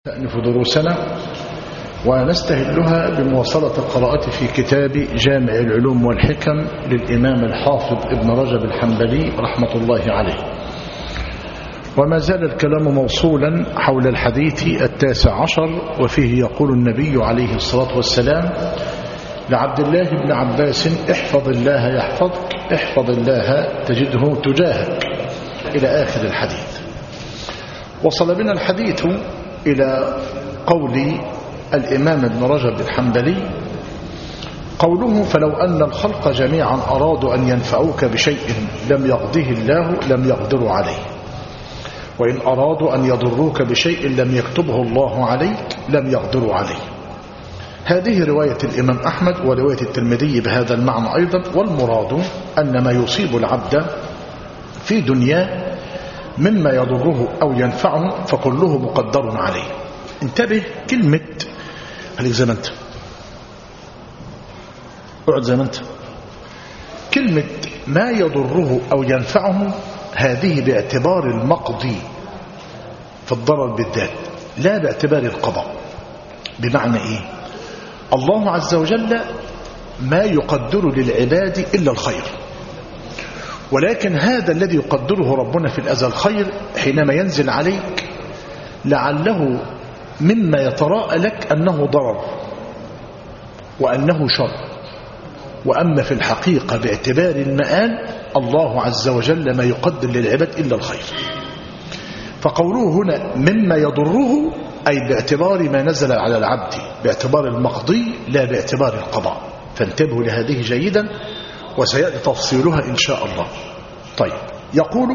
نستأنف دروسنا ونستهلها بمواصلة القراءة في كتاب جامع العلوم والحكم للإمام الحافظ ابن رجب الحنبلي رحمة الله عليه. وما زال الكلام موصولا حول الحديث 19 وفيه يقول النبي عليه الصلاة والسلام لعبد الله بن عباس: احفظ الله يحفظك، احفظ الله تجده تجاهك، إلى آخر الحديث. وصل بنا الحديث إلى قول الإمام ابن رجب الحنبلي قوله: فلو أن الخلق جميعا أرادوا أن ينفعوك بشيء لم يقضه الله لم يقدروا عليه، وإن أرادوا أن يضروك بشيء لم يكتبه الله عليك لم يقدروا عليه. هذه رواية الإمام أحمد ورواية الترمذي بهذا المعنى أيضا. والمراد أن ما يصيب العبد في دنياه مما يضره أو ينفعه فكله مقدر عليه. انتبه، كلمة خليك زي ما انت، اقعد زي ما انت. كلمة ما يضره أو ينفعه هذه باعتبار المقضي في الضرر بالذات، لا باعتبار القضاء. بمعنى ايه؟ الله عز وجل ما يقدر للعباد إلا الخير، ولكن هذا الذي يقدره ربنا في الأزل خير حينما ينزل عليك لعله مما يتراءى لك أنه ضرر وأنه شر. وأما في الحقيقة باعتبار المآل الله عز وجل ما يقدر للعباد إلا الخير. فقوله هنا مما يضره أي باعتبار ما نزل على العبد، باعتبار المقضي لا باعتبار القضاء. فانتبهوا لهذه جيدا وسيأتي تفصيلها إن شاء الله. طيب، يقول: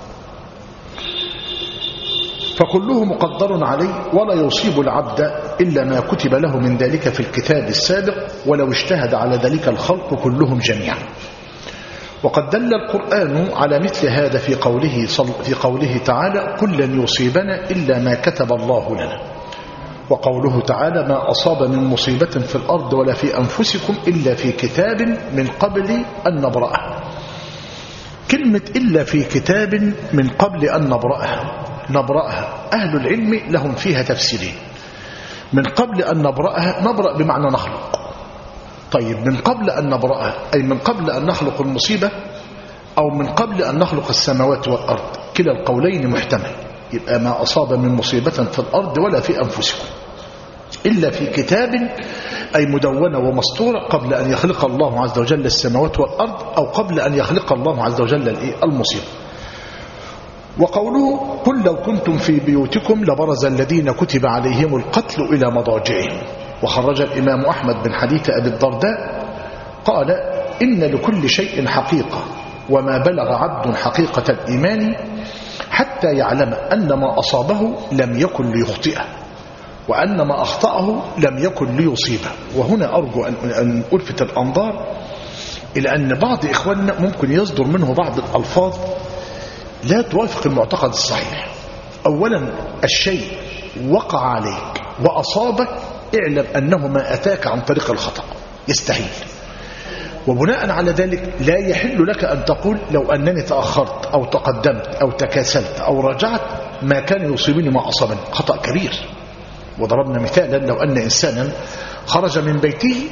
فكله مقدر عليه ولا يصيب العبد إلا ما كتب له من ذلك في الكتاب السابق ولو اجتهد على ذلك الخلق كلهم جميعا. وقد دل القرآن على مثل هذا في قوله تعالى: كلا يصيبنا إلا ما كتب الله لنا. وقوله تعالى: ما أصاب من مصيبة في الأرض ولا في أنفسكم إلا في كتاب من قبل أن نبرأها. كلمة إلا في كتاب من قبل أن نبرأها أهل العلم لهم فيها تفسيرين. من قبل أن نبرأها، نبرأ بمعنى نخلق. طيب، من قبل أن نبرأها أي من قبل أن نخلق المصيبة، أو من قبل أن نخلق السماوات والأرض، كلا القولين محتمل. يبقى ما أصاب من مصيبة في الأرض ولا في أنفسكم إلا في كتاب أي مدونة ومسطورة قبل أن يخلق الله عز وجل السماوات والأرض، أو قبل أن يخلق الله عز وجل المصيبة. وقوله: قل لو كنتم في بيوتكم لبرز الذين كتب عليهم القتل إلى مضاجعهم. وخرج الإمام أحمد من حديث أبي الدرداء قال: إن لكل شيء حقيقة، وما بلغ عبد حقيقة الإيمان حتى يعلم أن ما أصابه لم يكن ليخطئه، وأن ما أخطأه لم يكن ليصيبه. وهنا أرجو أن ألفت الأنظار إلى أن بعض إخواننا ممكن يصدر منه بعض الألفاظ لا توافق المعتقد الصحيح. أولا، الشيء وقع عليك وأصابك اعلم أنه ما أتاك عن طريق الخطأ، يستحيل. وبناء على ذلك لا يحل لك أن تقول لو أنني تأخرت أو تقدمت أو تكاسلت أو رجعت ما كان يصيبني ما أصابني. خطأ كبير. وضربنا مثالا: لو أن إنسانا خرج من بيته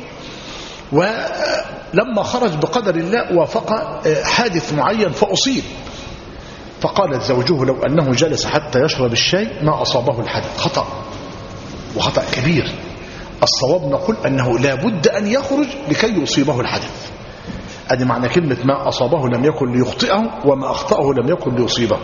ولما خرج بقدر الله وافق حادث معين فأصيب، فقالت زوجه لو أنه جلس حتى يشرب الشاي ما أصابه الحادث. خطأ، وخطأ كبير. الصواب نقول أنه لا بد أن يخرج لكي يصيبه الحدث. هذه معنى كلمة ما أصابه لم يكن ليخطئه، وما أخطأه لم يكن ليصيبه.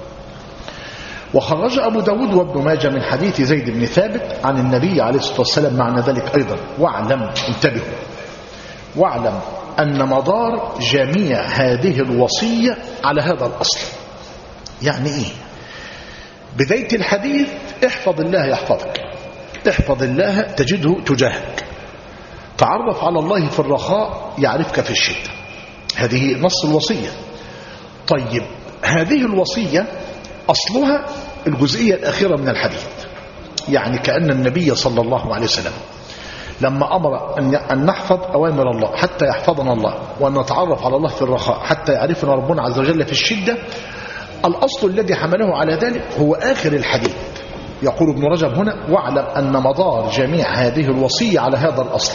وخرج أبو داود وابن ماجه من حديث زيد بن ثابت عن النبي عليه الصلاة والسلام معنى ذلك أيضا. واعلم، انتبهوا، واعلم أن مدار جميع هذه الوصية على هذا الأصل. يعني إيه؟ بداية الحديث: احفظ الله يحفظك، احفظ الله تجده تجاهك، تعرف على الله في الرخاء يعرفك في الشدة. هذه نص الوصية. طيب، هذه الوصية أصلها الجزئية الأخيرة من الحديث. يعني كأن النبي صلى الله عليه وسلم لما أمر أن نحفظ أوامر الله حتى يحفظنا الله، وأن نتعرف على الله في الرخاء حتى يعرفنا ربنا عز وجل في الشدة، الأصل الذي حمله على ذلك هو آخر الحديث. يقول ابن رجب هنا: واعلم أن مدار جميع هذه الوصية على هذا الأصل،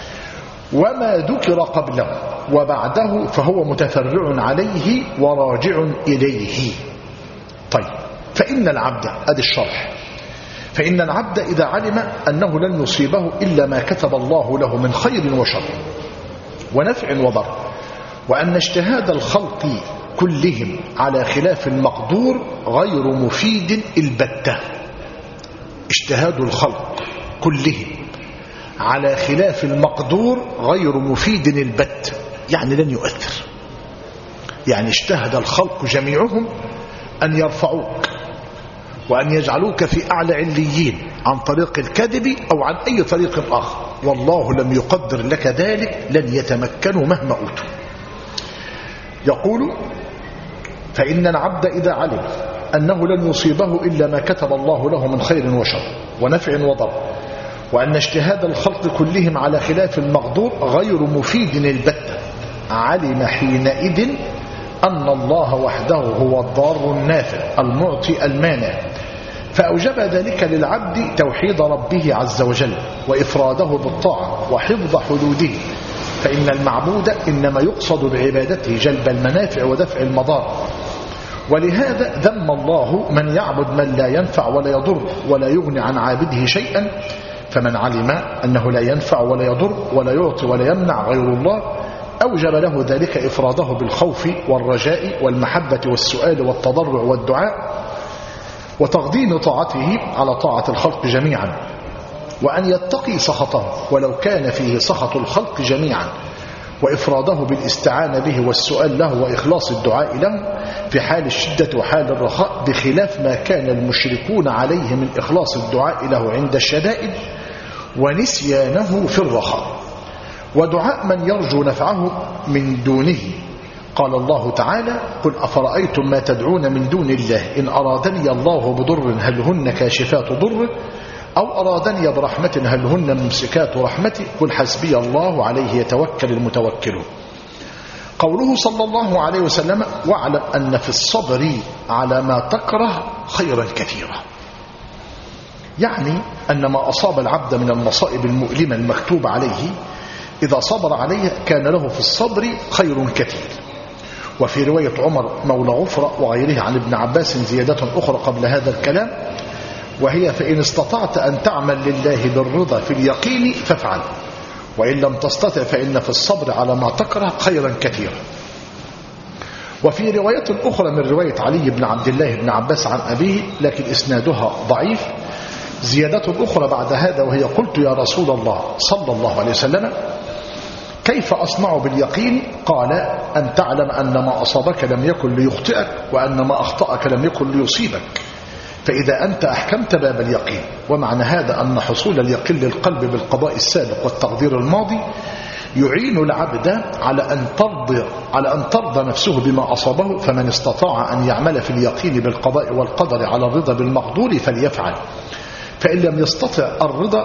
وما ذكر قبله وبعده فهو متفرع عليه وراجع إليه. طيب، فإن العبد، أدي الشرح، فإن العبد إذا علم أنه لن يصيبه إلا ما كتب الله له من خير وشر ونفع وضر، وأن اجتهاد الخلق كلهم على خلاف المقدور غير مفيد البتة. اجتهاد الخلق كلهم على خلاف المقدور غير مفيد البت، يعني لن يؤثر. يعني اجتهد الخلق جميعهم أن يرفعوك وأن يجعلوك في أعلى عليين عن طريق الكذب أو عن أي طريق آخر، والله لم يقدر لك ذلك، لن يتمكنوا مهما أوتوا. يقول: فإن العبد إذا علم أنه لن يصيبه إلا ما كتب الله له من خير وشر ونفع وضر، وأن اجتهاد الخلق كلهم على خلاف المقدور غير مفيد البتة، علم حينئذ أن الله وحده هو الضار النافع المعطي المانع، فأوجب ذلك للعبد توحيد ربه عز وجل وإفراده بالطاعة وحفظ حدوده، فإن المعبود إنما يقصد بعبادته جلب المنافع ودفع المضار. ولهذا ذم الله من يعبد من لا ينفع ولا يضر ولا يغني عن عابده شيئا، فمن علم أنه لا ينفع ولا يضر ولا يعطي ولا يمنع غير الله أوجب له ذلك إفراده بالخوف والرجاء والمحبة والسؤال والتضرع والدعاء، وتقديم طاعته على طاعة الخلق جميعا، وأن يتقي سخطه ولو كان فيه سخط الخلق جميعا، وإفراده بالاستعانة به والسؤال له وإخلاص الدعاء له في حال الشدة وحال الرخاء، بخلاف ما كان المشركون عليه من إخلاص الدعاء له عند الشدائد ونسيانه في الرخاء، ودعاء من يرجو نفعه من دونه. قال الله تعالى: قل أفرأيتم ما تدعون من دون الله إن أرادني الله بضر هل هن كاشفات ضره أو أرادني برحمة هل هن ممسكات رحمتي قل حسبي الله عليه يتوكل المتوكلون. قوله صلى الله عليه وسلم: واعلم أن في الصبر على ما تكره خيرا كثيرا، يعني أن ما أصاب العبد من المصائب المؤلمة المكتوب عليه إذا صبر عليها كان له في الصبر خير كثير. وفي رواية عمر مولى غفرة وغيره عن ابن عباس زيادة أخرى قبل هذا الكلام، وهي: فإن استطعت أن تعمل لله بالرضا في اليقين فافعل، وإن لم تستطع فإن في الصبر على ما تكره خيرا كثيرا. وفي رواية أخرى من رواية علي بن عبد الله بن عباس عن أبيه لكن إسنادها ضعيف زيادة أخرى بعد هذا، وهي: قلت يا رسول الله صلى الله عليه وسلم كيف أصنع باليقين؟ قال: أن تعلم أن ما أصابك لم يكن ليخطئك وأن ما أخطأك لم يكن ليصيبك، فإذا أنت أحكمت باب اليقين. ومعنى هذا أن حصول اليقين للقلب بالقضاء السابق والتقدير الماضي يعين العبد على أن ترضى نفسه بما أصابه، فمن استطاع أن يعمل في اليقين بالقضاء والقدر على الرضا بالمقدور فليفعل، فإن لم يستطع الرضا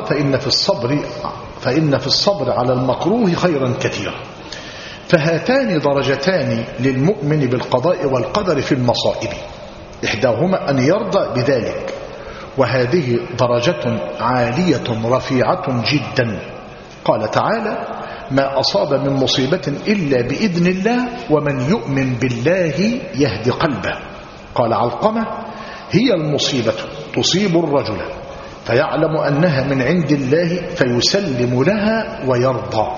فإن في الصبر على المكروه خيرا كثيرا. فهاتان درجتان للمؤمن بالقضاء والقدر في المصائب، إحداهما أن يرضى بذلك، وهذه درجة عالية رفيعة جدا. قال تعالى: ما أصاب من مصيبة إلا بإذن الله ومن يؤمن بالله يهدي قلبه. قال علقمة: هي المصيبة تصيب الرجل فيعلم أنها من عند الله فيسلم لها ويرضى.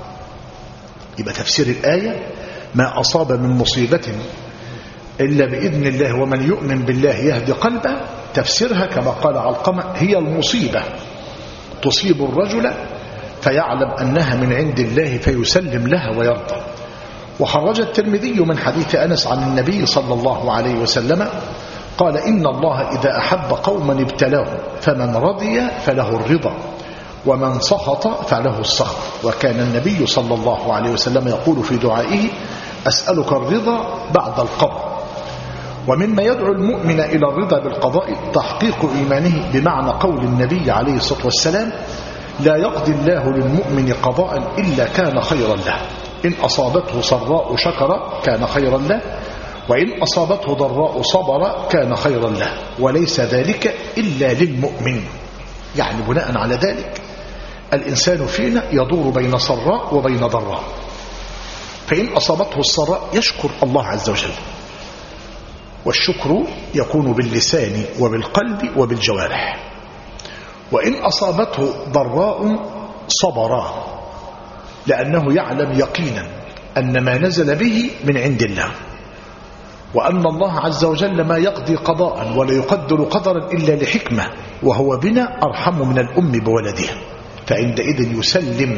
يبقى تفسير الآية: ما أصاب من مصيبة إلا بإذن الله ومن يؤمن بالله يهدي قلبه، تفسيرها كما قال علقمة: هي المصيبة تصيب الرجل فيعلم أنها من عند الله فيسلم لها ويرضى. وخرج الترمذي من حديث أنس عن النبي صلى الله عليه وسلم قال: إن الله إذا أحب قوما ابتلاهم فمن رضي فله الرضا ومن سخط فله السخط. وكان النبي صلى الله عليه وسلم يقول في دعائه: أسألك الرضا بعد القضاء. ومما يدعو المؤمن إلى الرضا بالقضاء تحقيق إيمانه بمعنى قول النبي عليه الصلاة والسلام: لا يقضي الله للمؤمن قضاء إلا كان خيرا له، إن أصابته سراء شكر كان خيرا له، وإن أصابته ضراء صبر كان خيرا له وليس ذلك إلا للمؤمن. يعني بناء على ذلك الإنسان فينا يدور بين سراء وبين ضراء، فإن أصابته السراء يشكر الله عز وجل، والشكر يكون باللسان وبالقلب وبالجوارح. وإن أصابته ضراء صبر، لأنه يعلم يقينا أن ما نزل به من عند الله، وأن الله عز وجل ما يقضي قضاء ولا يقدر قدرا إلا لحكمة، وهو بنا أرحم من الأم بولدها، فعندئذ يسلم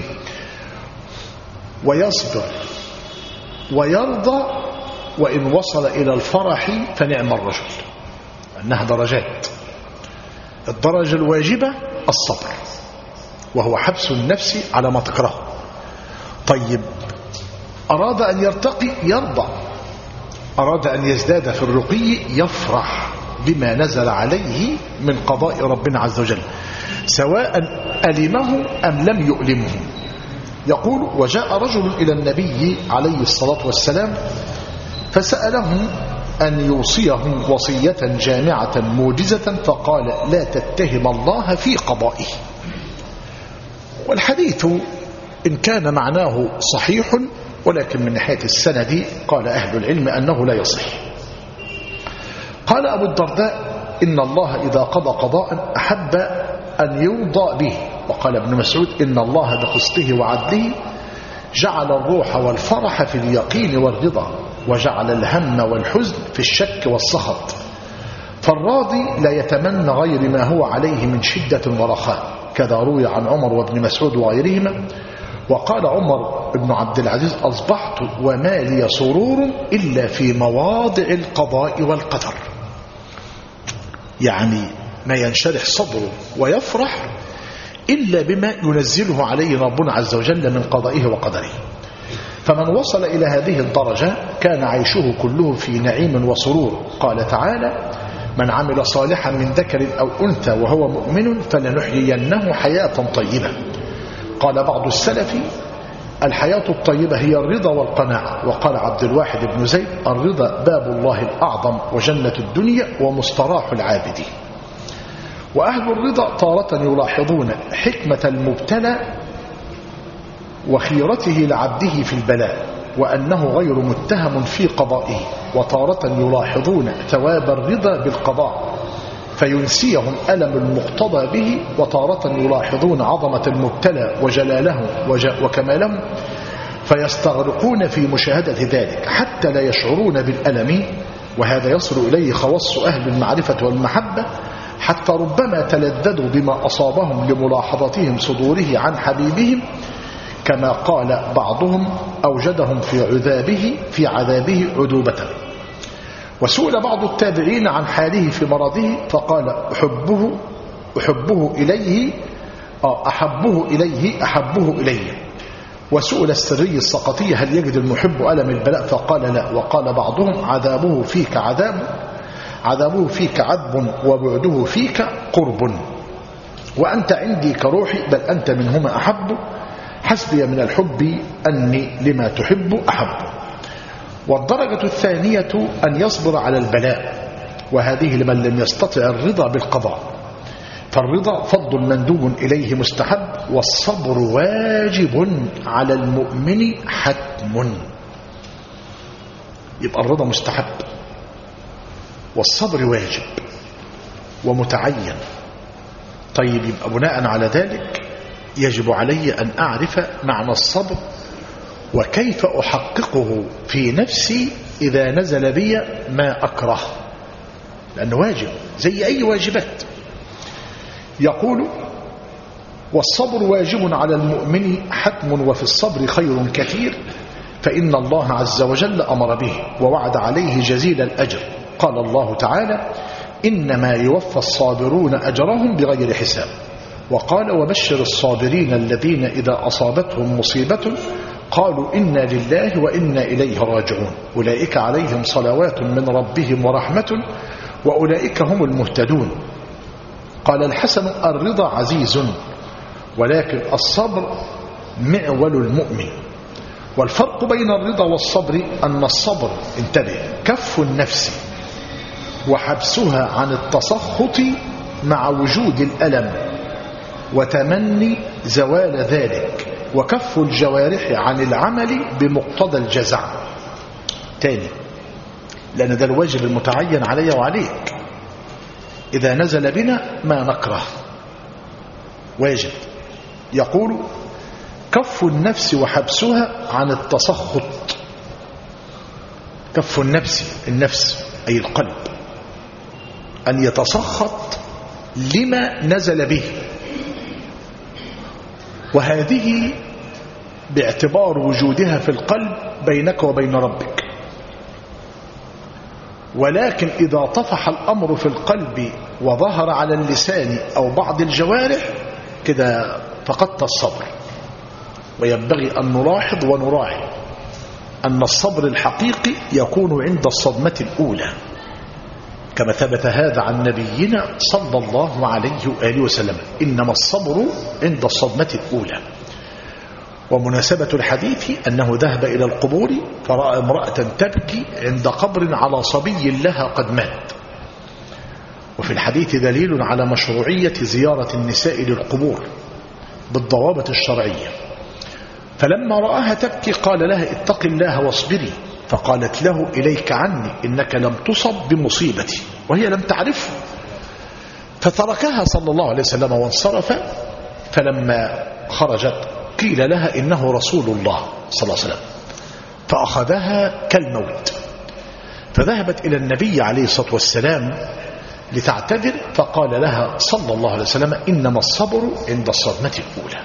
ويصبر ويرضى. وإن وصل إلى الفرح فنعم الرجل، أنها درجات. الدرجة الواجبة الصبر، وهو حبس النفس على ما تكرهه. طيب، أراد أن يرتقي يرضى، أراد أن يزداد في الرقي يفرح بما نزل عليه من قضاء ربنا عز وجل، سواء ألمه أم لم يؤلمه. يقول: وجاء رجل إلى النبي عليه الصلاة والسلام فسأله أن يوصيه وصية جامعة موجزة، فقال: لا تتهم الله في قضائه. والحديث إن كان معناه صحيح، ولكن من ناحية السند قال أهل العلم أنه لا يصح. قال أبو الدرداء: إن الله إذا قضى قضاء أحب أن يوضى به. وقال ابن مسعود: إن الله بقسطه وعدله جعل الروح والفرح في اليقين والرضا، وجعل الهم والحزن في الشك والسخط، فالراضي لا يتمنى غير ما هو عليه من شدة ورخاء. كذا روي عن عمر وابن مسعود وغيرهما. وقال عمر بن عبد العزيز: أصبحت وما لي سرور إلا في مواضع القضاء والقدر. يعني ما ينشرح صدره ويفرح إلا بما ينزله عليه ربنا عز وجل من قضائه وقدره. فمن وصل إلى هذه الدرجة كان عيشه كله في نعيم وسرور. قال تعالى: من عمل صالحا من ذكر أو أنثى وهو مؤمن فلنحيينه حياة طيبة. قال بعض السلف: الحياة الطيبة هي الرضا والقناعة. وقال عبد الواحد بن زيد: الرضا باب الله الأعظم وجنة الدنيا ومستراح العابدين. وأهل الرضا تارة يلاحظون حكمة المبتلى وخيرته لعبده في البلاء، وأنه غير متهم في قضائه، وتارة يلاحظون ثواب الرضا بالقضاء فينسيهم ألم المقتضى به، وتارة يلاحظون عظمة المبتلى وجلاله وكماله فيستغرقون في مشاهدة ذلك حتى لا يشعرون بالألم. وهذا يصل إليه خواص أهل المعرفة والمحبة، حتى ربما تلذذوا بما أصابهم لملاحظتهم صدوره عن حبيبهم، كما قال بعضهم: أوجدهم في عذابه عذوبة. وسئل بعض التابعين عن حاله في مرضه فقال: أحبه إليه. وسئل السري السقطي: هل يجد المحب ألم البلاء؟ فقال: لا. وقال بعضهم: عذابه فيك عذب وبعده فيك قرب، وأنت عندي كروحي، بل أنت منهما أحب، حسبي من الحب أني لما تحب أحب. والدرجة الثانية أن يصبر على البلاء، وهذه لمن لم يستطع الرضا بالقضاء. فالرضا فضل مندوب إليه مستحب، والصبر واجب على المؤمن حتم. يبقى الرضا مستحب والصبر واجب ومتعين. طيب، يبقى بناء على ذلك يجب علي أن أعرف معنى الصبر وكيف أحققه في نفسي إذا نزل بي ما أكره، لأنه واجب زي أي واجبات. يقول: والصبر واجب على المؤمن حتم، وفي الصبر خير كثير، فإن الله عز وجل أمر به ووعد عليه جزيل الأجر. قال الله تعالى: إنما يوفى الصابرون أجرهم بغير حساب. وقال: وبشر الصابرين الذين إذا أصابتهم مصيبة قالوا إنا لله وإنا إليه راجعون، أولئك عليهم صلوات من ربهم ورحمة وأولئك هم المهتدون. قال الحسن: الرضا عزيز، ولكن الصبر معول المؤمن. والفرق بين الرضا والصبر أن الصبر، انتبه، كف النفس وحبسها عن التسخط مع وجود الألم وتمني زوال ذلك، وكف الجوارح عن العمل بمقتضى الجزع. تاني، لأن ده الواجب المتعين علي وعليك. إذا نزل بنا ما نكره واجب. يقول كف النفس وحبسها عن التسخط. كف النفس أي القلب أن يتسخط لما نزل به، وهذه باعتبار وجودها في القلب بينك وبين ربك. ولكن إذا طفح الأمر في القلب وظهر على اللسان أو بعض الجوارح كده فقدت الصبر. وينبغي أن نلاحظ ونراعي أن الصبر الحقيقي يكون عند الصدمة الأولى، كما ثبت هذا عن نبينا صلى الله عليه وآله وسلم: إنما الصبر عند الصدمة الأولى. ومناسبة الحديث أنه ذهب إلى القبور فرأى امرأة تبكي عند قبر على صبي لها قد مات. وفي الحديث دليل على مشروعية زيارة النساء للقبور بالضوابط الشرعية. فلما رآها تبكي قال لها: اتق الله واصبري. فقالت له: إليك عني، إنك لم تصب بمصيبتي، وهي لم تعرفه. فتركها صلى الله عليه وسلم وانصرف. فلما خرجت قيل لها: إنه رسول الله صلى الله عليه وسلم. فأخذها كالموت، فذهبت إلى النبي عليه الصلاة والسلام لتعتذر، فقال لها صلى الله عليه وسلم: إنما الصبر عند الصدمة الأولى.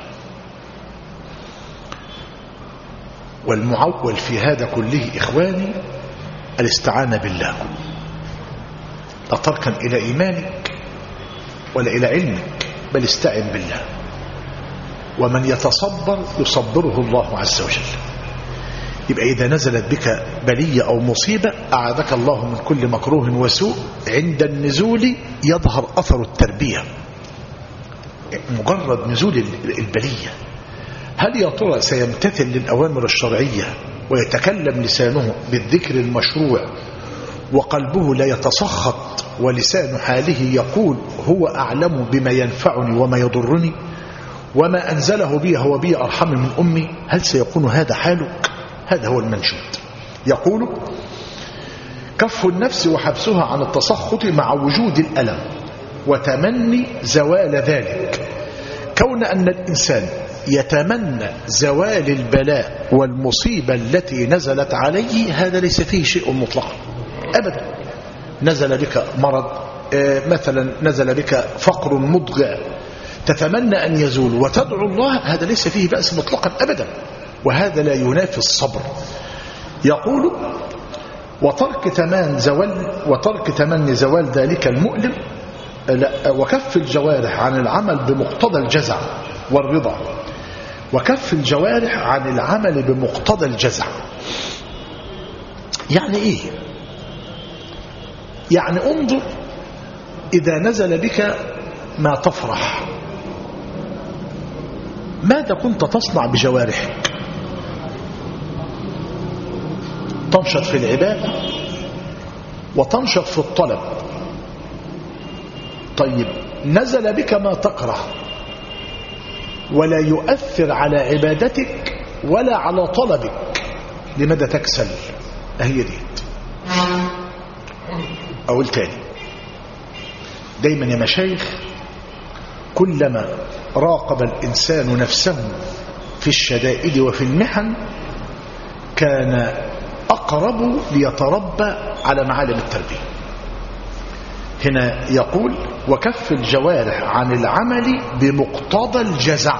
والمعول في هذا كله إخواني الاستعانة بالله، لا تركن إلى إيمانك ولا إلى علمك، بل استعن بالله. ومن يتصبر يصبره الله عز وجل. يبقى إذا نزلت بك بلية أو مصيبة أعاذك الله من كل مكروه وسوء، عند النزول يظهر أثر التربية. مجرد نزول البلية، هل يا ترى سيمتثل للأوامر الشرعية ويتكلم لسانه بالذكر المشروع وقلبه لا يتسخط ولسان حاله يقول هو أعلم بما ينفعني وما يضرني وما أنزله بي هو بي أرحم من أمي؟ هل سيكون هذا حالك؟ هذا هو المنشود. يقول كف النفس وحبسها عن التسخط مع وجود الألم وتمني زوال ذلك. كون أن الإنسان يتمنى زوال البلاء والمصيبة التي نزلت عليه هذا ليس فيه شيء مطلق أبدا. نزل بك مرض مثلا، نزل بك فقر مضجع، تتمنى أن يزول وتدعو الله، هذا ليس فيه بأس مطلقا أبدا، وهذا لا ينافي الصبر. يقول وترك تمني زوال ذلك المؤلم، وكف الجوارح عن العمل بمقتضى الجزع والرضا. وكف الجوارح عن العمل بمقتضى الجزع يعني ايه؟ يعني انظر إذا نزل بك ما تفرح، ماذا كنت تصنع بجوارحك؟ تنشط في العبادة وتنشط في الطلب. طيب نزل بك ما تكره ولا يؤثر على عبادتك ولا على طلبك، لماذا تكسل؟ هي ديت. أقول تاني، دايما يا مشايخ كلما راقب الإنسان نفسه في الشدائد وفي المحن كان أقرب ليتربى على معالم التربية. هنا يقول وكف الجوارح عن العمل بمقتضى الجزع.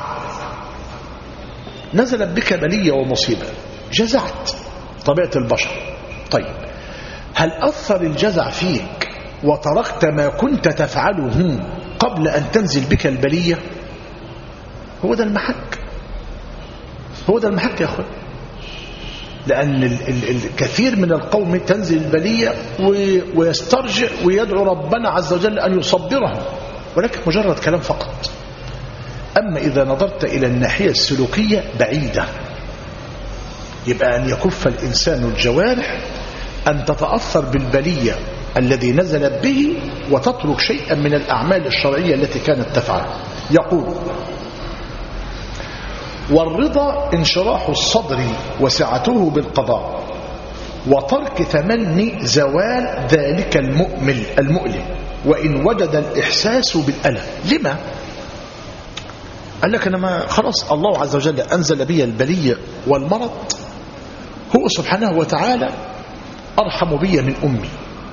نزلت بك بلية ومصيبة، جزعت، طبيعة البشر. طيب هل أثر الجزع فيك وتركت ما كنت تفعله قبل أن تنزل بك البلية؟ هو ده المحك، هو ده المحك يا أخوان. لأن الكثير من القوم تنزل البلية ويسترجع ويدعو ربنا عز وجل أن يصبره، ولكن مجرد كلام فقط. أما إذا نظرت إلى الناحية السلوكية بعيدة، يبقى أن يكف الإنسان الجوارح أن تتأثر بالبلية الذي نزلت به وتترك شيئا من الأعمال الشرعية التي كانت تفعل. يقول: والرضا انشراح الصدر وسعته بالقضاء وترك تمني زوال ذلك المؤلم وإن وجد الإحساس بالألم. لما؟ قال لك: أنا ما خلاص الله عز وجل أنزل بي البلية والمرض، هو سبحانه وتعالى أرحم بي من أمي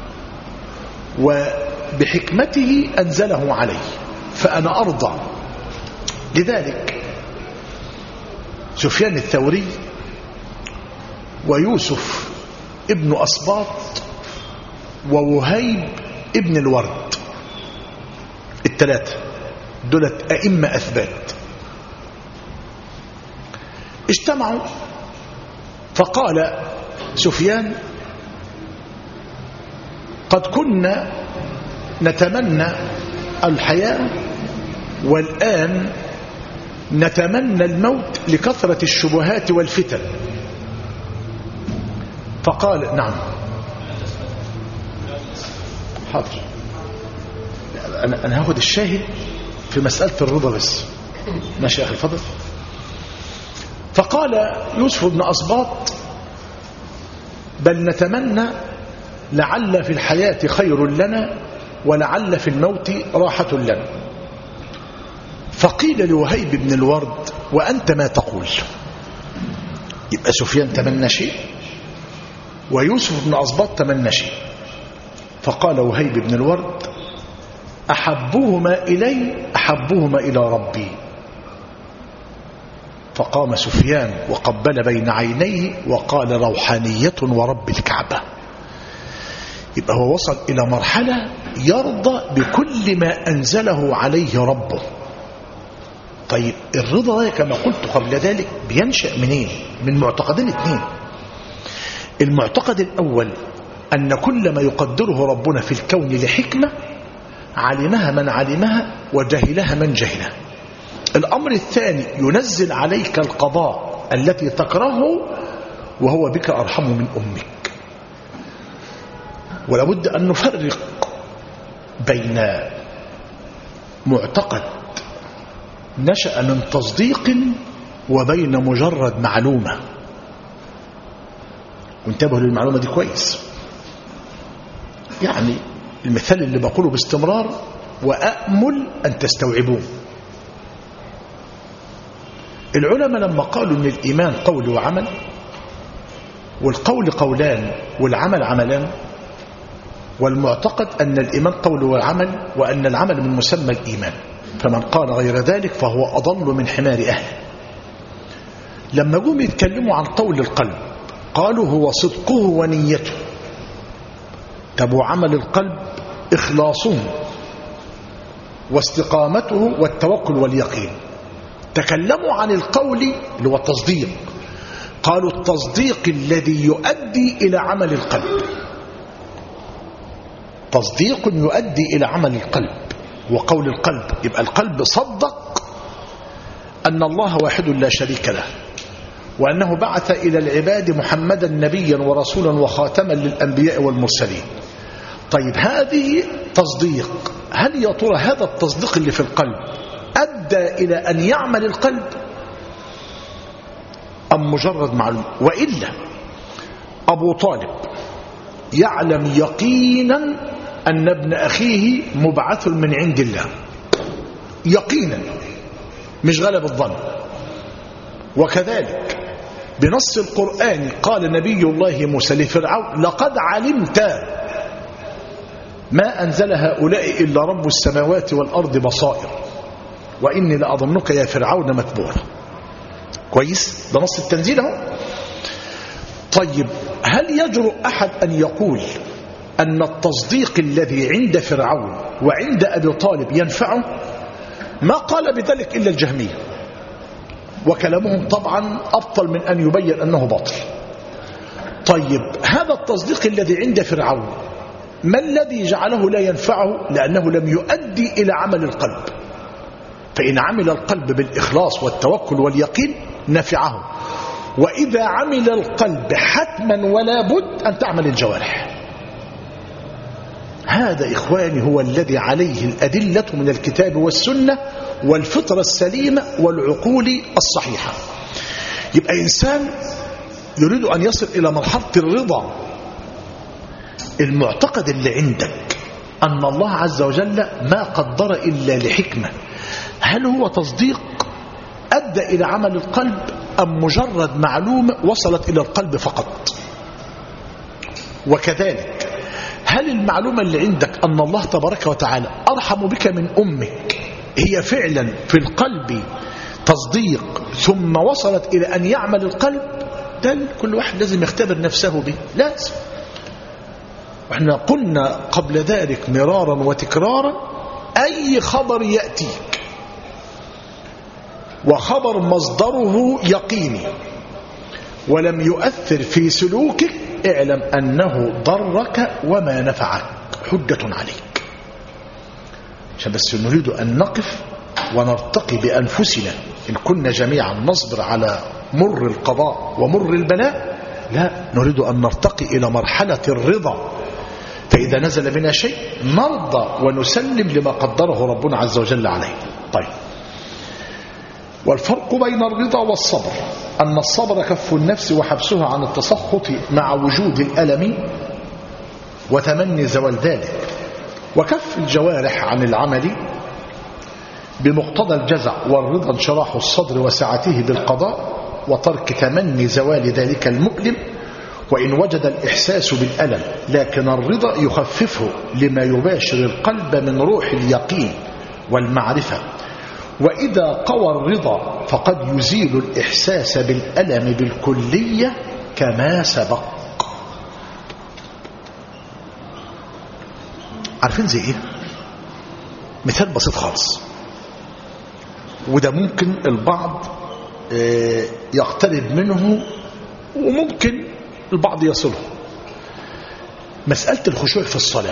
وبحكمته أنزله علي فأنا أرضى. لذلك سفيان الثوري ويوسف ابن أسباط ووهيب ابن الورد، الثلاثة دولت أئمة أثبات، اجتمعوا فقال سفيان: قد كنا نتمنى الحياة والآن نتمنى الموت لكثرة الشبهات والفتن. فقال: نعم. حاضر، أنا هاخد الشاهد في مسألة الرضا بس. ماشي يا أخي، فضل. فقال يوسف بن أسباط: بل نتمنى لعل في الحياة خير لنا ولعل في الموت راحة لنا. فقيل لوهيب بن الورد: وأنت ما تقول؟ يبقى سفيان تمنى شيء ويوسف بن أسباط تمنى شيء. فقال وهيب بن الورد: أحبهما إلى ربي. فقام سفيان وقبل بين عينيه وقال: روحانية ورب الكعبة. يبقى هو وصل إلى مرحلة يرضى بكل ما أنزله عليه ربه. طيب الرضا ده كما قلت قبل ذلك بينشأ منين؟ من معتقدين اثنين. المعتقد الأول أن كل ما يقدره ربنا في الكون لحكمة علمها من علمها وجهلها من جهلها. الأمر الثاني: ينزل عليك القضاء التي تكرهه وهو بك أرحم من أمك. ولابد أن نفرق بين معتقد نشأ من تصديق وبين مجرد معلومة. وانتبهوا للمعلومة دي كويس. يعني المثال اللي بقوله باستمرار وأأمل أن تستوعبوه. العلماء لما قالوا أن الإيمان قول وعمل، والقول قولان والعمل عملان، والمعتقد أن الإيمان قول وعمل وأن العمل من مسمى الإيمان، فمن قال غير ذلك فهو أضل من حمار أهله. لما جم يتكلموا عن قول القلب قالوا هو صدقه ونيته. طب وعمل القلب إخلاصه واستقامته والتوكل واليقين. تكلموا عن القول اللي هو التصديق، قالوا التصديق الذي يؤدي إلى عمل القلب. تصديق يؤدي إلى عمل القلب وقول القلب. يبقى القلب صدق أن الله واحد لا شريك له، وأنه بعث إلى العباد محمدا نبيا ورسولا وخاتما للأنبياء والمرسلين. طيب هذه تصديق. هل يا ترى هذا التصديق اللي في القلب أدى إلى أن يعمل القلب أم مجرد معلوم؟ وإلا أبو طالب يعلم يقينا أن ابن أخيه مبعث من عند الله، يقينا مش غلب الظن. وكذلك بنص القرآن قال نبي الله موسى لفرعون: لقد علمت ما أنزل هؤلاء إلا رب السماوات والأرض بصائر وإني لأظنك يا فرعون متبورا. كويس؟ ده نص التنزيل اهو. طيب هل يجرؤ أحد أن يقول أن التصديق الذي عند فرعون وعند أبي طالب ينفعه؟ ما قال بذلك إلا الجهمية، وكلامهم طبعا أبطل من أن يبين أنه باطل. طيب هذا التصديق الذي عند فرعون ما الذي جعله لا ينفعه؟ لأنه لم يؤدي إلى عمل القلب. فإن عمل القلب بالإخلاص والتوكل واليقين نفعه. وإذا عمل القلب حتما ولا بد أن تعمل الجوارح. هذا إخواني هو الذي عليه الأدلة من الكتاب والسنة والفطرة السليمة والعقول الصحيحة. يبقى إنسان يريد أن يصل إلى مرحلة الرضا، المعتقد اللي عندك أن الله عز وجل ما قدر إلا لحكمة، هل هو تصديق أدى إلى عمل القلب أم مجرد معلومة وصلت إلى القلب فقط؟ وكذلك هل المعلومة اللي عندك أن الله تبارك وتعالى أرحم بك من أمك هي فعلا في القلب تصديق ثم وصلت إلى أن يعمل القلب؟ ده كل واحد لازم يختبر نفسه به، لازم. وإحنا قلنا قبل ذلك مرارا وتكرارا أي خبر يأتيك وخبر مصدره يقيني ولم يؤثر في سلوكك اعلم أنه ضرك وما نفعك، حجة عليك. عشان بس نريد أن نقف ونرتقي بأنفسنا. إن كنا جميعا نصبر على مر القضاء ومر البلاء، لا، نريد أن نرتقي إلى مرحلة الرضا، فإذا نزل بنا شيء نرضى ونسلم لما قدره ربنا عز وجل عليه. طيب، والفرق بين الرضا والصبر أن الصبر كف النفس وحبسها عن التسخط مع وجود الألم وتمني زوال ذلك، وكف الجوارح عن العمل بمقتضى الجزع، والرضا انشراح الصدر وسعته بالقضاء وترك تمني زوال ذلك المؤلم وإن وجد الإحساس بالألم، لكن الرضا يخففه لما يباشر القلب من روح اليقين والمعرفة. وإذا قوى الرضا فقد يزيل الإحساس بالألم بالكلية كما سبق. عارفين زي إيه؟ مثال بسيط خالص، وده ممكن البعض يقترب منه وممكن البعض يصله. مسألة الخشوع في الصلاة.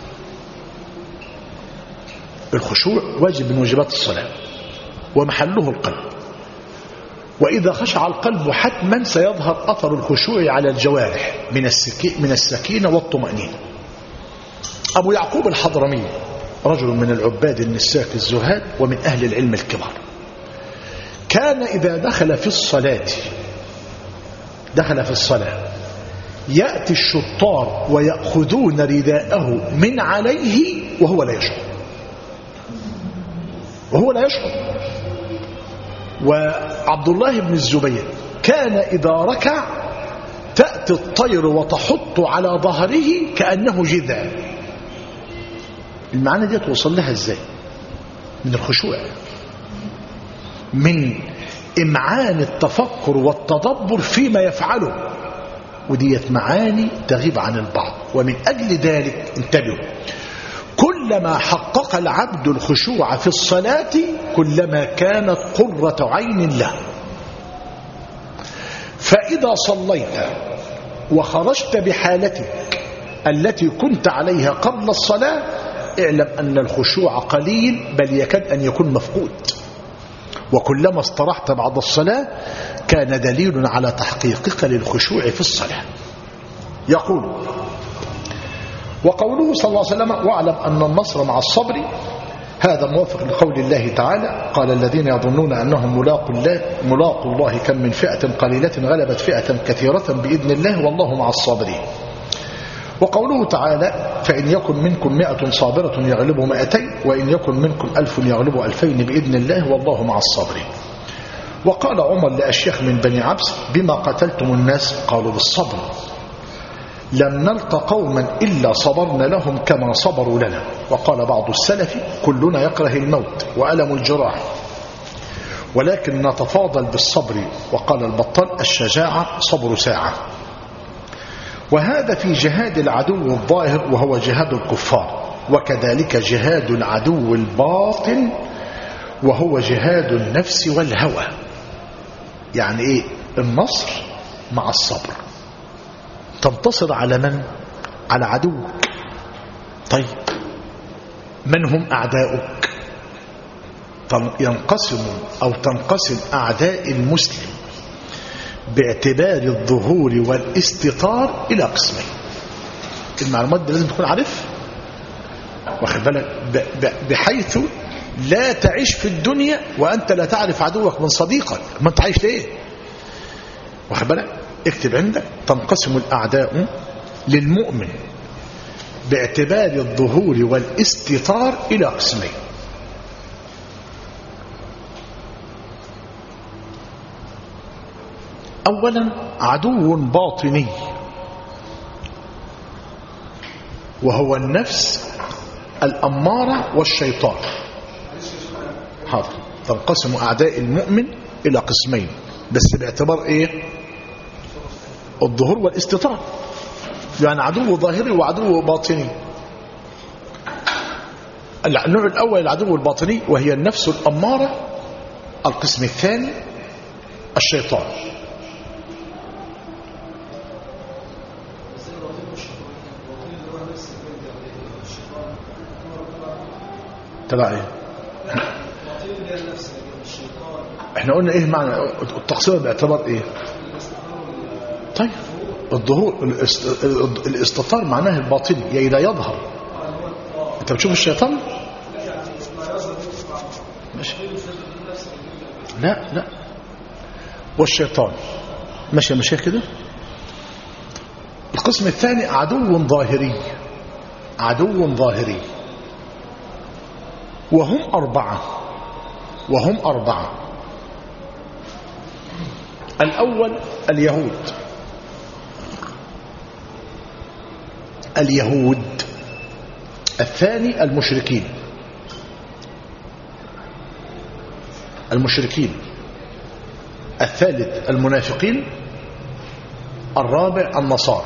الخشوع واجب من واجبات الصلاة ومحله القلب، وإذا خشع القلب حتما سيظهر أثر الخشوع على الجوارح من السكينة والطمأنينة. أبو يعقوب الحضرمي رجل من العباد النساك الزهاد ومن أهل العلم الكبار، كان إذا دخل في الصلاة يأتي الشطار ويأخذون رداءه من عليه وهو لا يشعر. وعبد الله بن الزبير كان إذا ركع تأتي الطير وتحط على ظهره كأنه جذع. المعنى دي توصل لها ازاي؟ من الخشوع، من إمعان التفكر والتدبر فيما يفعله، وديت معاني تغيب عن البعض. ومن أجل ذلك انتبهوا، كلما حقق العبد الخشوع في الصلاة كلما كانت قرة عين له. فإذا صليت وخرجت بحالتك التي كنت عليها قبل الصلاة اعلم أن الخشوع قليل بل يكاد أن يكون مفقود، وكلما استرحت بعد الصلاة كان دليل على تحقيقك للخشوع في الصلاة. يقول وقوله صلى الله عليه وسلم واعلم أن النصر مع الصبر، هذا موافق لقول الله تعالى قال الذين يظنون أنهم ملاقوا الله كم من فئة قليلة غلبت فئة كثيرة بإذن الله والله مع الصابرين. وقوله تعالى فإن يكن منكم 100 صابرة يغلبوا 200 وإن يكن منكم 1000 يغلبوا 2000 بإذن الله والله مع الصابرين. وقال عمر لأشيخ من بني عبس بما قتلتم الناس؟ قالوا بالصبر. لم نلق قوما إلا صبرنا لهم كما صبروا لنا. وقال بعض السلف كلنا يكره الموت وألم الجراح ولكن نتفاضل بالصبر. وقال البطال الشجاعة صبر ساعة. وهذا في جهاد العدو الظاهر وهو جهاد الكفار، وكذلك جهاد العدو الباطن وهو جهاد النفس والهوى. يعني ايه؟ النصر مع الصبر. تنتصر على من؟ على عدوك. طيب من هم أعداؤك؟ تنقسم أعداء المسلم باعتبار الظهور والاستطار إلى قسمين. المعلومات دي لازم تكون عارف، واخد بالك، بحيث لا تعيش في الدنيا وأنت لا تعرف عدوك من صديقك. ما أنت عايش ليه؟ واخد بالك، اكتب عندك: تنقسم الأعداء للمؤمن باعتبار الظهور والاستطار إلى قسمين. أولا عدو باطني وهو النفس الأمارة والشيطان. حاضر. تنقسم أعداء المؤمن إلى قسمين بس باعتبار إيه؟ الظهور والاستطار، يعني عدو ظاهري وعدو باطني. النوع الأول العدو الباطني وهي النفس الأمارة. القسم الثاني الشيطان. تبع ايه؟ احنا قلنا ايه معنى التقسيم باعتبار ايه؟ طيب الظهور الاستطار معناه الباطني، يعني لا يظهر. انت بتشوف الشيطان؟ ماشي. لا والشيطان ماشي كده. القسم الثاني عدو ظاهري وهم أربعة. الأول اليهود. الثاني المشركين. الثالث المنافقين. الرابع النصارى.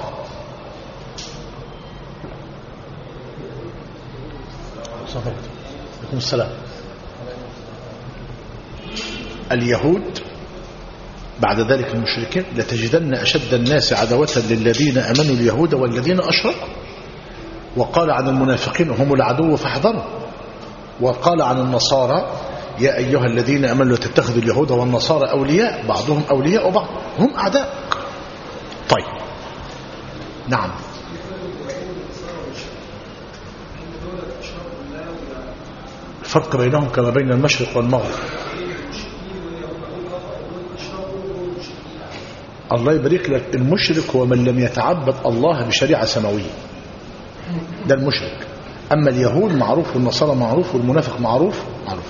عليكم السلام. اليهود، بعد ذلك المشركين. لتجدن أشد الناس عداوة للذين أمنوا اليهود والذين أشركوا. وقال عن المنافقين هم العدو فاحذروا. وقال عن النصارى يا أيها الذين أمنوا لا تتخذوا اليهود والنصارى أولياء بعضهم أولياء بعض هم أعداء. طيب نعم. الفرق بينهم كما بين المشرق والمغرب. الله يبارك لك. المشرك هو من لم يتعبد الله بشريعة سماوية، ده المشرك. أما اليهود معروف والنصارى معروف والمنافق معروف.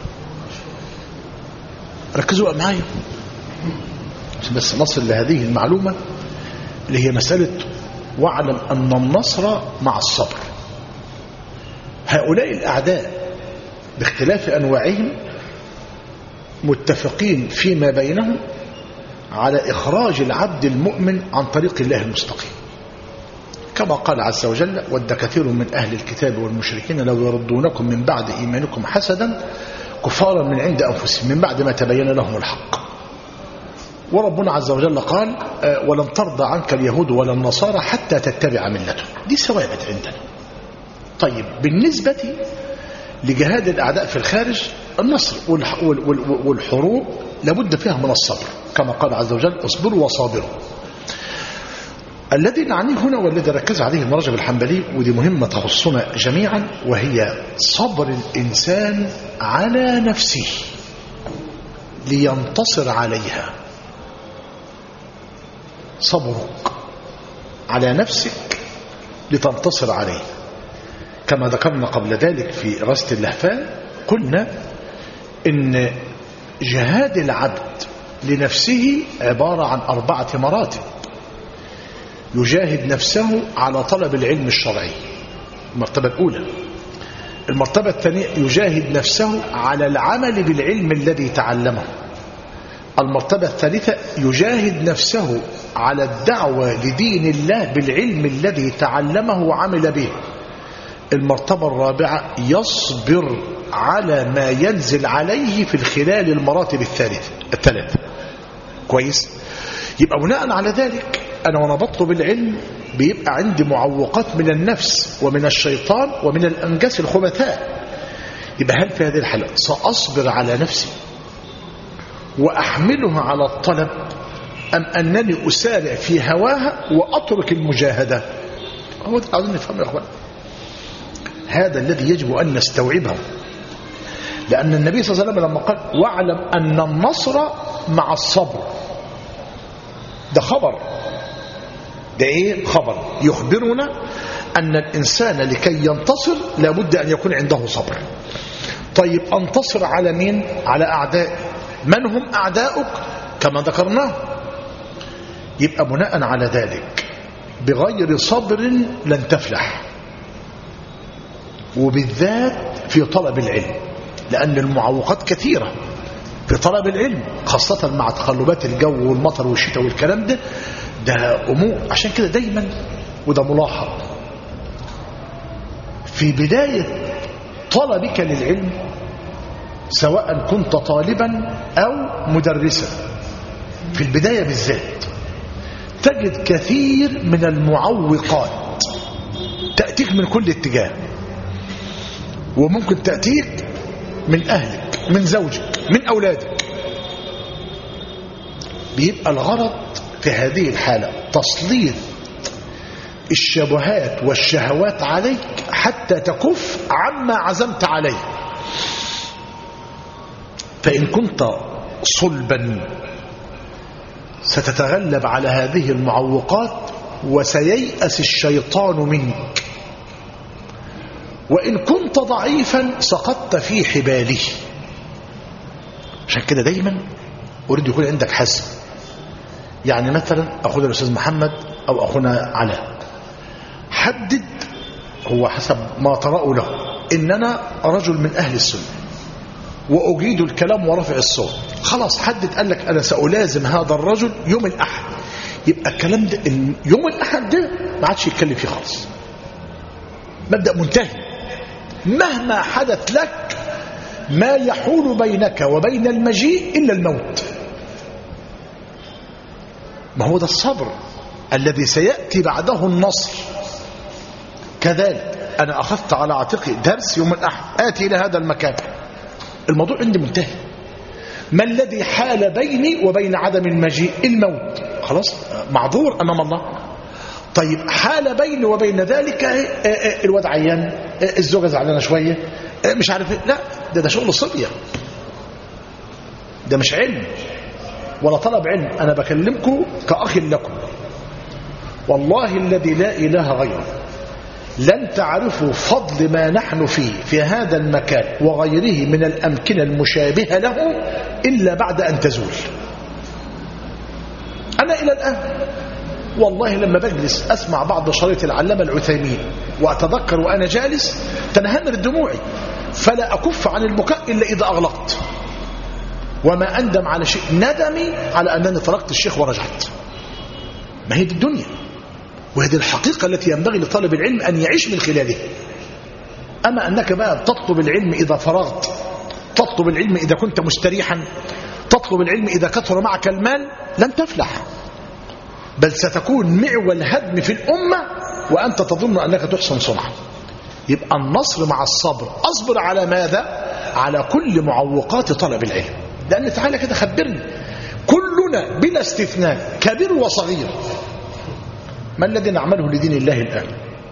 ركزوا معايا بس نصل لهذه المعلومة اللي هي مسألة واعلم أن النصر مع الصبر. هؤلاء الأعداء باختلاف أنواعهم متفقين فيما بينهم على إخراج العبد المؤمن عن طريق الله المستقيم، كما قال عز وجل: ود كثير من أهل الكتاب والمشركين لو يردونكم من بعد إيمانكم حسدا كفارا من عند أنفسهم من بعد ما تبين لهم الحق. وربنا عز وجل قال: ولن ترضى عنك اليهود ولا النصارى حتى تتبع ملتهم. دي ثوابت عندنا. طيب بالنسبة لجهاد الأعداء في الخارج، النصر والحروب لابد فيها من الصبر، كما قال عز وجل: اصبروا وصابروا. الذي نعنيه هنا والذي ركز عليه ابن رجب الحنبلي، ودي مهمة تخصنا جميعا، وهي صبر الإنسان على نفسه لينتصر عليها. صبرك على نفسك لتنتصر عليه. كما ذكرنا قبل ذلك في رسالة اللهفان، قلنا إن جهاد العبد لنفسه عبارة عن 4 مراتب. يجاهد نفسه على طلب العلم الشرعي، المرتبة الأولى. المرتبة الثانية يجاهد نفسه على العمل بالعلم الذي تعلمه. المرتبة الثالثة يجاهد نفسه على الدعوة لدين الله بالعلم الذي تعلمه وعمل به. المرتبة الرابعة يصبر على ما ينزل عليه في خلال المراتب الثلاثة. كويس؟ يبقى بناء على ذلك أنا وانا بطلب العلم بيبقى عندي معوقات من النفس ومن الشيطان ومن الأنجاس الخبثاء. يبقى هل في هذه الحالة سأصبر على نفسي وأحملها على الطلب، أم أنني أسارع في هواها وأترك المجاهدة؟ هو ده عاوزين نفهمه يا أخوان. هذا الذي يجب أن نستوعبه، لأن النبي صلى الله عليه وسلم لما قال واعلم أن النصر مع الصبر، ده خبر، ده إيه؟ خبر يخبرنا أن الإنسان لكي ينتصر لابد أن يكون عنده صبر. طيب أنتصر على مين؟ على أعداء. من هم أعداؤك؟ كما ذكرناه. يبقى بناء على ذلك بغير صبر لن تفلح، وبالذات في طلب العلم، لأن المعوقات كثيرة في طلب العلم، خاصة مع تقلبات الجو والمطر والشتاء والكلام ده أمور. عشان كده دايما، وده ملاحظ، في بداية طلبك للعلم سواء كنت طالبا أو مدرسا، في البداية بالذات تجد كثير من المعوقات تأتيك من كل اتجاه، وممكن تأتيك من أهلك، من زوجك، من أولادك. بيبقى الغرض في هذه الحالة تسليط الشبهات والشهوات عليك حتى تكف عما عزمت عليه. فإن كنت صلبا ستتغلب على هذه المعوقات وسييأس الشيطان منك، وإن كنت ضعيفا سقطت في حباله. عشان كده دايما أريد يكون عندك حزم. يعني مثلا أخونا الأستاذ محمد أو أخونا علاء، حدد، هو حسب ما تراه له، إن أنا رجل من أهل السنة وأجيد الكلام ورفع الصوت، خلاص حدد، قال لك أنا سألازم هذا الرجل يوم الأحد. يبقى الكلام ده يوم الأحد ده ما عادش يتكلم فيه خالص، مبدأ منتهي. مهما حدث لك ما يحول بينك وبين المجيء إلا الموت. ما هو ده الصبر الذي سيأتي بعده النصر. كذلك أنا أخذت على عاتقي درس يوم الأحد، آتي إلى هذا المكان، الموضوع عندي منتهي. ما الذي حال بيني وبين عدم المجيء؟ الموت. خلاص معذور أمام الله. طيب حال بيني وبين ذلك الواد عيان، الزوجة زعلانة شوية، مش عارف ايه. لا، ده شغل صبية، ده مش علم ولا طلب علم. أنا بكلمكم كأخ لكم، والله الذي لا إله غيره لن تعرفوا فضل ما نحن فيه في هذا المكان وغيره من الأمكنة المشابهة له إلا بعد أن تزول. أنا إلى الآن والله لما بجلس أسمع بعض شريط العلامة العثيمين وأتذكر وأنا جالس تنهمر دموعي، فلا أكف عن البكاء إلا إذا أغلقت، وما أندم على شيء، ندمي على أنني تركت الشيخ ورجعت. ما هي دي الدنيا، وهذه الحقيقة التي ينبغي لطالب العلم أن يعيش من خلالها. أما أنك بقى تطلب العلم إذا فرغت، تطلب العلم إذا كنت مستريحا، تطلب العلم إذا كثر معك المال، لن تفلح، بل ستكون معول هدم في الأمة وأنت تظن أنك تحسن صنعا. يبقى النصر مع الصبر. أصبر على ماذا؟ على كل معوقات طلب العلم. لأن تعالى كده خبرني، كلنا بلا استثناء كبير وصغير، ما الذي نعمله لدين الله الآن؟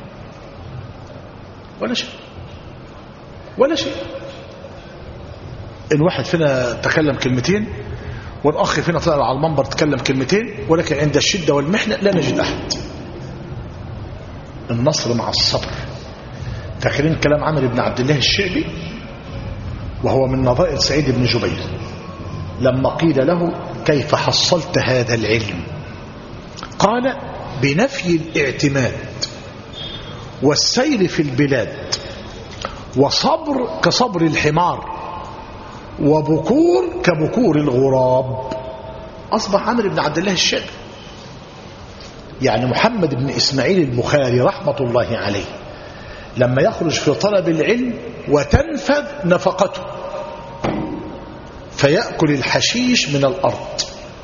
ولا شيء، ولا شيء. الواحد فينا تكلم كلمتين، والأخ فينا طلع على المنبر تكلم كلمتين، ولكن عند الشدة والمحنة لا نجد أحد. النصر مع الصبر. فاكرين كلام عمرو بن عبد الله الشعبي وهو من نظائر سعيد بن جبير لما قيل له كيف حصلت هذا العلم؟ قال بنفي الاعتماد والسير في البلاد، وصبر كصبر الحمار، وبكور كبكور الغراب. أصبح عمرو بن عبد الله الشعبي، يعني محمد بن إسماعيل البخاري رحمة الله عليه، لما يخرج في طلب العلم وتنفذ نفقته فيأكل الحشيش من الأرض،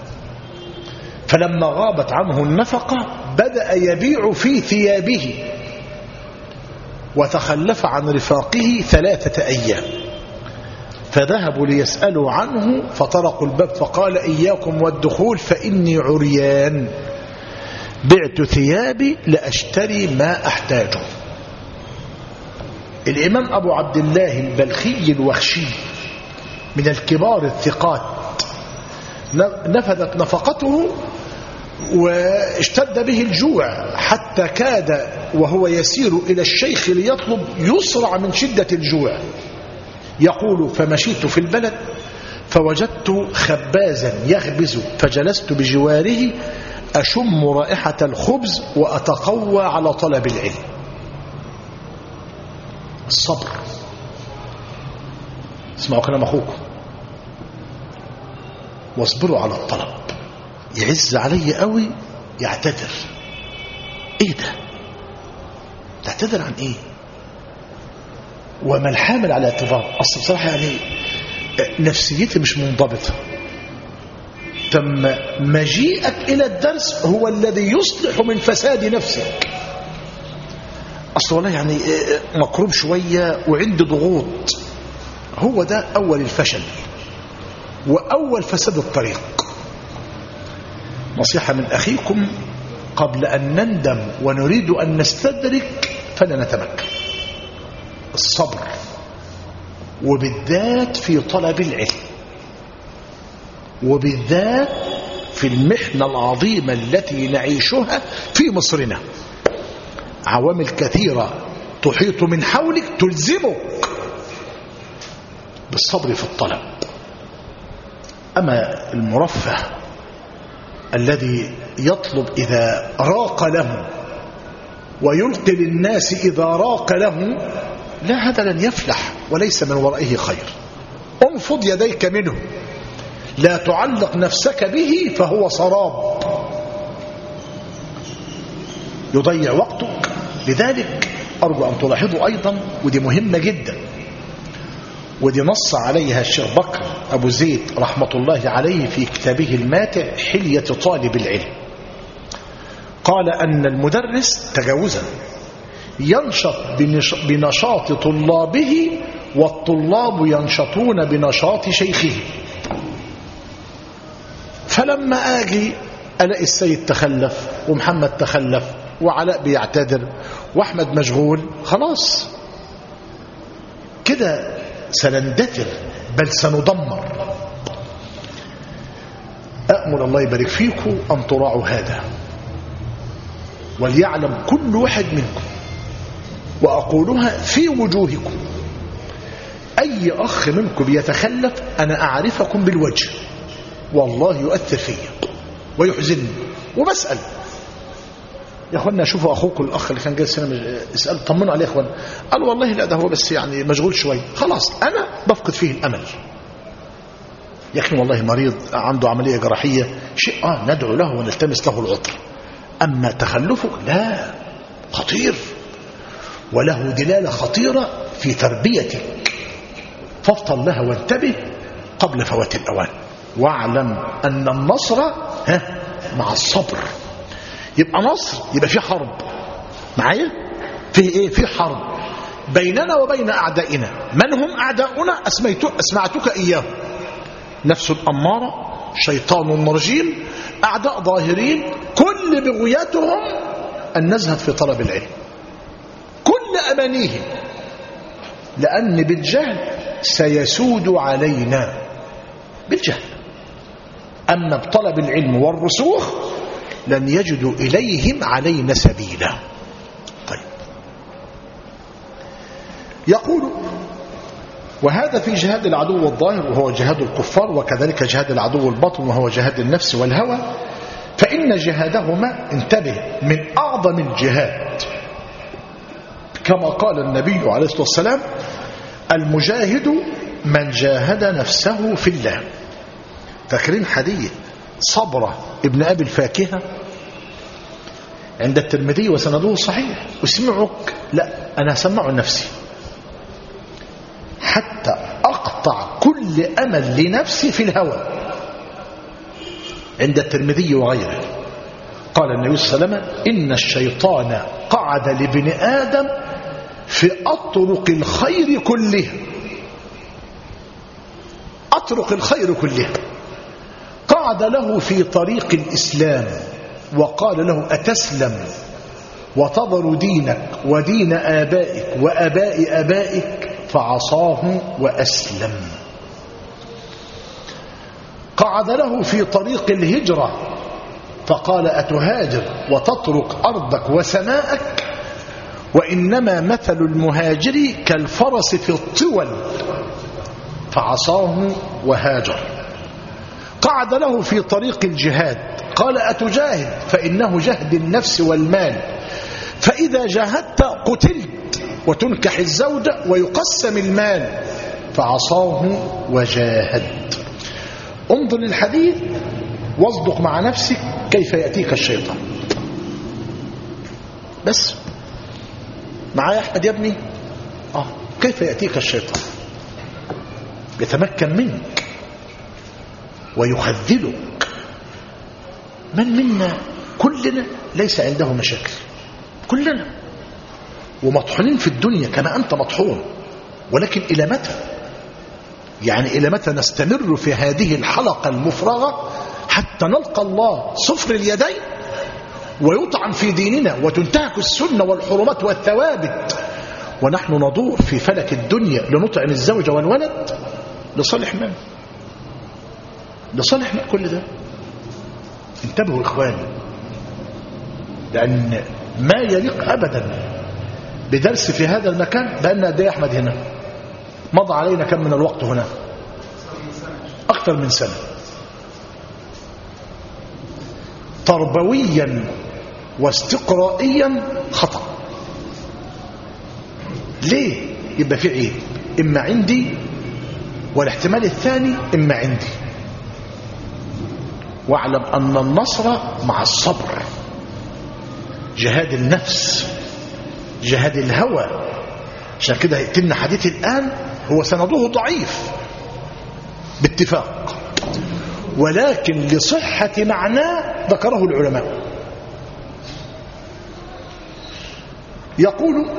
فلما غابت عنه النفقة بدأ يبيع في ثيابه وتخلف عن رفاقه 3 أيام. فذهبوا ليسألوا عنه فطرقوا الباب فقال إياكم والدخول فإني عريان بعت ثيابي لأشتري ما أحتاجه. الإمام أبو عبد الله البلخي الوخشي من الكبار الثقات نفذت نفقته واشتد به الجوع حتى كاد وهو يسير إلى الشيخ ليطلب يصرع من شدة الجوع. يقول فمشيت في البلد فوجدت خبازا يخبز فجلست بجواره أشم رائحة الخبز وأتقوى على طلب العلم. الصبر. اسمعوا كلام أخوكم واصبروا على الطلب. يعز علي قوي يعتذر. ايه ده؟ تعتذر عن ايه؟ وما الحامل على اعتذار؟ اصل بصراحه يعني نفسيتي مش منضبطه. تم مجيئك الى الدرس هو الذي يصلح من فساد نفسك. اصل والله يعني مكروب شويه وعندي ضغوط. هو ده اول الفشل واول فساد الطريق. نصيحة من أخيكم قبل أن نندم ونريد أن نستدرك فلا نتمكن. الصبر وبالذات في طلب العلم وبالذات في المحنة العظيمة التي نعيشها في مصرنا. عوامل كثيرة تحيط من حولك تلزمك بالصبر في الطلب. أما المرفه الذي يطلب إذا راق له ويلقي للناس إذا راق له، لا، هذا لن يفلح وليس من ورائه خير. انفض يديك منه، لا تعلق نفسك به فهو سراب يضيع وقتك. لذلك أرجو أن تلاحظوا أيضا، ودي مهمة جدا، ودي نص عليها الشيخ بكر أبو زيد رحمة الله عليه في كتابه الماتع حلية طالب العلم. قال أن المدرس تجاوزا ينشط بنشاط طلابه والطلاب ينشطون بنشاط شيخه. فلما آجي ألاقي السيد تخلف ومحمد تخلف وعلاء بيعتذر وأحمد مشغول، خلاص كده سنندثر بل سندمر. أأمل الله يبارك فيكم أن تراعوا هذا وليعلم كل واحد منكم، وأقولها في وجوهكم، أي أخ منكم يتخلف أنا أعرفكم بالوجه والله يؤثر فيا ويحزنني وبسأل يا أخوانا شوفوا أخوكم الأخ اللي كان جالس هنا اسأل طمنوا عليه يا أخوانا، قال والله لا ده هو بس يعني مشغول شوي، خلاص أنا بفقد فيه الأمل. يا أخي والله مريض عنده عملية جراحية شيء ندعو له ونلتمس له العطر، أما تخلفك لا، خطير وله دلالة خطيرة في تربيتك، فافطن لها وانتبه قبل فوات الأوان، واعلم أن النصر مع الصبر. يبقى نصر يبقى في حرب معايا، في ايه؟ في حرب بيننا وبين أعدائنا. من هم أعداؤنا؟ أسمعتك إياه: نفس الأمارة، شيطان رجيم، أعداء ظاهرين، كل بغياتهم أن نزهد في طلب العلم، كل أمانيهم، لأن بالجهل سيسود علينا بالجهل. أما بطلب العلم والرسوخ لن يجدوا إليهم علينا سبيلا. طيب، يقول: وهذا في جهاد العدو الظاهر وهو جهاد الكفار، وكذلك جهاد العدو الباطن وهو جهاد النفس والهوى، فإن جهادهما انتبه من أعظم الجهاد، كما قال النبي عليه الصلاة والسلام: المجاهد من جاهد نفسه في الله. فاكرين حديث صبرة ابن أبي الفاكهة عند الترمذي وسنده صحيح؟ وسمعك لا، أنا هسمعه نفسي حتى أقطع كل أمل لنفسي في الهوى، عند الترمذي وغيره. قال النبي صلى الله عليه وسلم: إن الشيطان قعد لابن آدم في أطرق الخير كله أطرق الخير كلها. قعد له في طريق الإسلام وقال له أتسلم وتضر دينك ودين آبائك وآباء آبائك؟ فعصاه وأسلم. قعد له في طريق الهجرة فقال أتهاجر وتترك أرضك وسماءك؟ وإنما مثل المهاجر كالفرس في الطول، فعصاه وهاجر. قعد له في طريق الجهاد قال أتجاهد؟ فإنه جهد النفس والمال، فإذا جاهدت قتلت وتنكح الزوجة ويقسم المال، فعصاه وجاهد. انظر للحديث واصدق مع نفسك كيف يأتيك الشيطان. بس معايا أحمد يا ابني؟ كيف يأتيك الشيطان؟ يتمكن منك ويخذلك. من منا كلنا ليس عنده مشاكل، كلنا ومطحونين في الدنيا كما أنت مطحون، ولكن إلى متى؟ يعني إلى متى نستمر في هذه الحلقة المفرغة حتى نلقى الله صفر اليدين ويطعن في ديننا وتنتهك السنة والحرمات والثوابت، ونحن ندور في فلك الدنيا لنطعن الزوجة والولد؟ لصالح من؟ لصالح من كل ده؟ انتبهوا إخواني، لأن ما يليق أبدا بدرس في هذا المكان. بأن قد ايه يا أحمد هنا؟ مضى علينا كم من الوقت هنا؟ أكثر من سنة. تربويا واستقرائيا خطأ. ليه؟ يبقى في عيب، إما عندي والاحتمال الثاني إما عندي. واعلم أن النصر مع الصبر، جهاد النفس، جهاد الهوى. عشان كده يأتينا حديث الآن هو سنده ضعيف باتفاق، ولكن لصحة معناه ذكره العلماء. يقول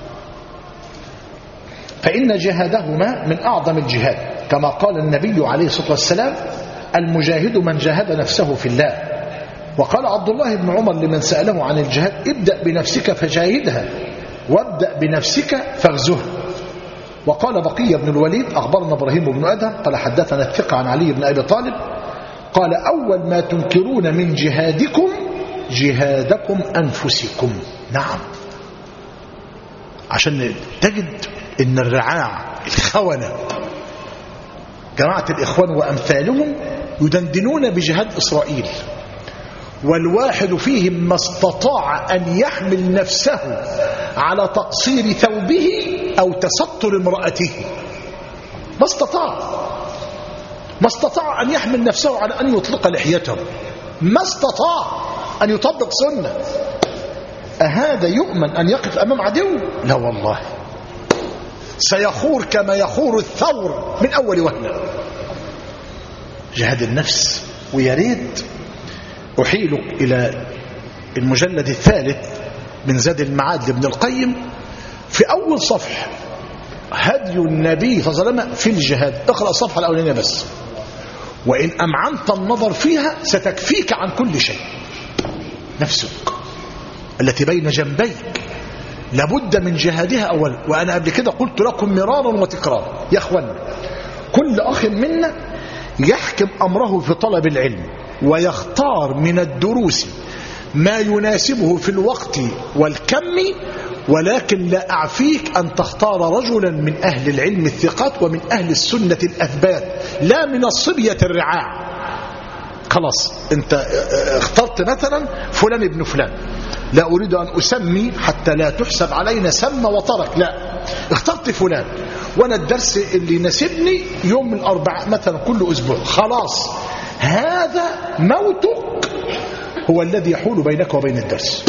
فإن جهادهما من أعظم الجهاد، كما قال النبي عليه الصلاة والسلام المجاهد من جاهد نفسه في الله. وقال عبد الله بن عمر لمن سأله عن الجهاد ابدأ بنفسك فجاهدها وابدأ بنفسك فاغزها. وقال بقية بن الوليد أخبرنا إبراهيم بن أدهم قال حدثنا الثقة عن علي بن أبي طالب قال أول ما تنكرون من جهادكم جهادكم أنفسكم. نعم، عشان تجد إن الرعاع الخونة جماعة الإخوان وأمثالهم يدندنون بجهاد إسرائيل، والواحد فيهم ما استطاع أن يحمل نفسه على تقصير ثوبه أو تستر امرأته. ما استطاع أن يحمل نفسه على أن يطلق لحيته، ما استطاع أن يطبق سنة. أهذا يؤمن أن يقف أمام عدو؟ لا والله، سيخور كما يخور الثور من أول وهلة. جهاد النفس. ويريد أحيلك إلى المجلد الثالث من زاد المعاد لابن القيم في أول صفحة هدي النبي صلى الله عليه وسلم في الجهاد. اقرأ الصفحة الأولانية بس، وإن أمعنت النظر فيها ستكفيك عن كل شيء. نفسك التي بين جنبيك لابد من جهادها أولا. وأنا قبل كده قلت لكم مرارا وتكرارا يا أخوان، كل أخ منا يحكم أمره في طلب العلم ويختار من الدروس ما يناسبه في الوقت والكم، ولكن لا أعفيك أن تختار رجلا من أهل العلم الثقات ومن أهل السنة الأثبات، لا من الصبية الرعاع. خلاص انت اخترت مثلا فلان ابن فلان، لا أريد أن أسمي حتى لا تحسب علينا سم وترك، لا، اخترت فلان وانا الدرس اللي يناسبني يوم الأربعاء مثلا كل أسبوع، خلاص هذا موتك هو الذي يحول بينك وبين الدرس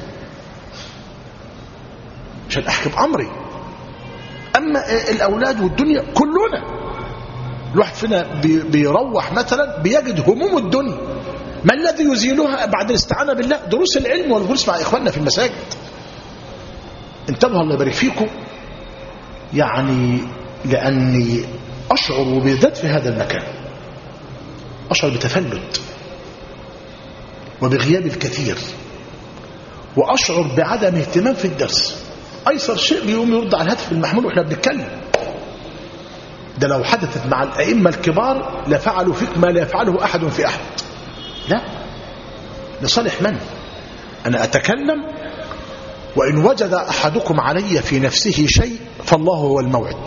عشان أحكم أمري. أما الأولاد والدنيا كلنا، الواحد فينا بيروح مثلا بيجد هموم الدنيا، ما الذي يزيلها بعد الاستعانة بالله؟ دروس العلم والجلوس مع إخواننا في المساجد. انتبهوا الله يبارك فيكم، يعني لأني أشعر وبالذات في هذا المكان أشعر بتفلت وبغياب الكثير، وأشعر بعدم اهتمام في الدرس. أيسر شيء بيقوم يرد على الهاتف المحمول وإحنا بنتكلم. ده لو حدثت مع الأئمة الكبار لفعلوا فيك ما لا يفعله أحد في أحد. لا، لصالح من؟ أنا أتكلم، وإن وجد أحدكم علي في نفسه شيء فالله هو الموعد،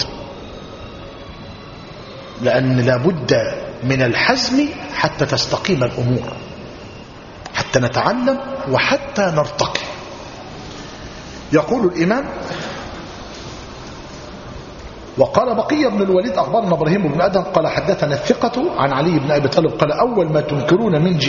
لأن لابد من الحزم حتى تستقيم الأمور، حتى نتعلم وحتى نرتقي. يقول الإمام: وقال بقية بن الوليد أخبرنا إبراهيم بن أدهم قال حدثنا الثقة عن علي بن أبي طالب قال: أول ما تنكرون من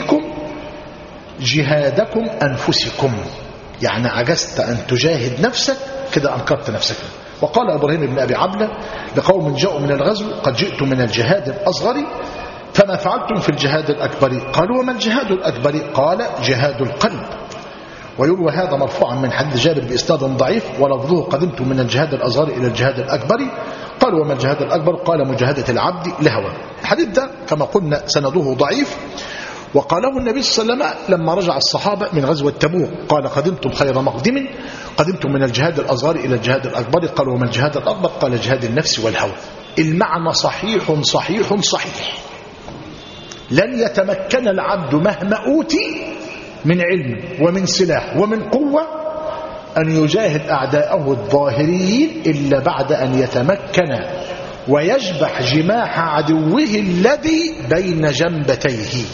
جهادكم أنفسكم، يعني عجزت أن تجاهد نفسك كده أنكرت نفسك. وقال إبراهيم بن أبي عبلة لقوم جاءوا من الغزو: قد جئتم من الجهاد الأصغر فما فعلتم في الجهاد الأكبر؟ قالوا: وما الجهاد الأكبر؟ قال: جهاد القلب. ويروى هذا مرفوعا من حديث جابر بإسناد ضعيف ولفظه: قدمت من الجهاد الأصغر إلى الجهاد الأكبر. قالوا: وما الجهاد الأكبر؟ قال: مجاهدة العبد لهوا. الحديث ده كما قلنا سنده ضعيف، وقاله النبي صلى الله عليه وسلم لما رجع الصحابة من غزوة تبوك قال: قدمتم خير مقدم، قدمتم من الجهاد الأصغر إلى الجهاد الأكبر. قالوا: وما الجهاد الأكبر؟ قال: جهاد النفس والهوى. المعنى صحيح صحيح صحيح. لن يتمكن العبد مهما أوتي من علم ومن سلاح ومن قوة أن يجاهد أعداءه الظاهريين إلا بعد أن يتمكن ويجبح جماح عدوه الذي بين جنبتيه.